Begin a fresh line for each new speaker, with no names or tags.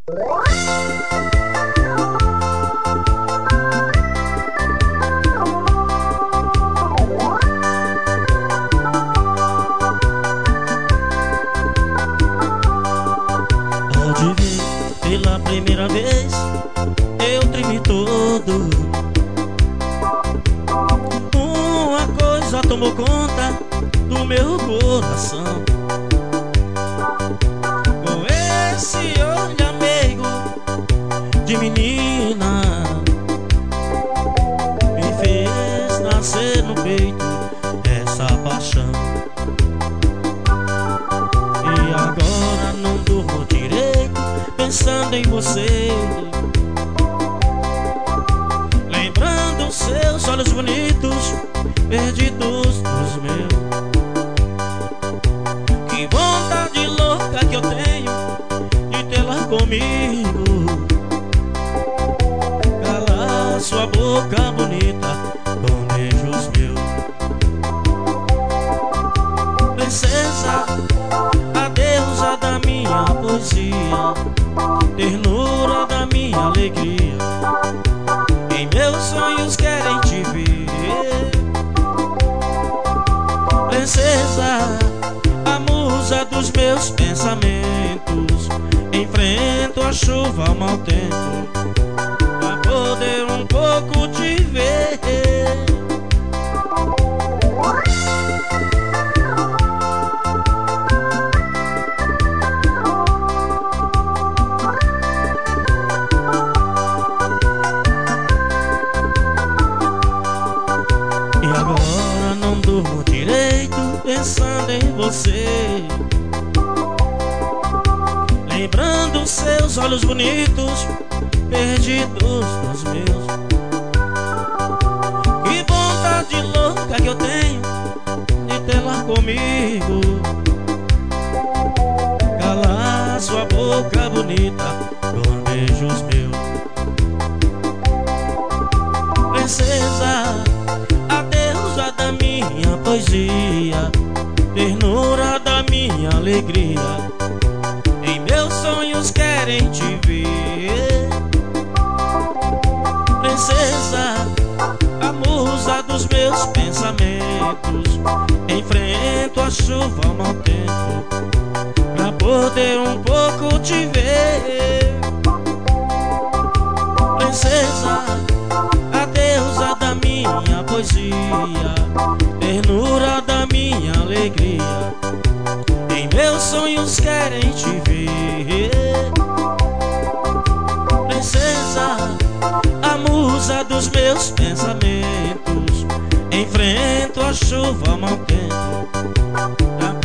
Pode ver, pela primeira vez eu tremi todo. Uma coisa tomou conta do meu coração. Com esse olhar meigo de menina, me fez nascer no peito essa paixão. E agora não durmo direito pensando em você, lembrando seus olhos bonitos perdidos nos meus. Que vontade louca que eu tenho de tê-la comigo, calar sua boca bonita com beijos meus. Princesa, a deusa da minha poesia, ternura da minha alegria, em meus sonhos querem te ver. Princesa, a musa dos meus pensamentos, enfrento a chuva ao mau tempo pra poder um pouco te ver. E agora não durmo direito pensando em você, lembrando seus olhos bonitos perdidos nos meus. Que vontade louca que eu tenho de tê-la comigo, calar sua boca bonita com beijos meus. Princesa, a deusa da minha poesia, ternura da minha alegria, em meus sonhos querem te ver. Princesa, a musa dos meus pensamentos, enfrento a chuva ao mau tempo pra poder um pouco te ver. Princesa, a deusa da minha poesia, ternura da minha alegria, em meus sonhos querem te ver. Princesa, a musa dos meus pensamentos, enfrento a chuva ao mau tempo pra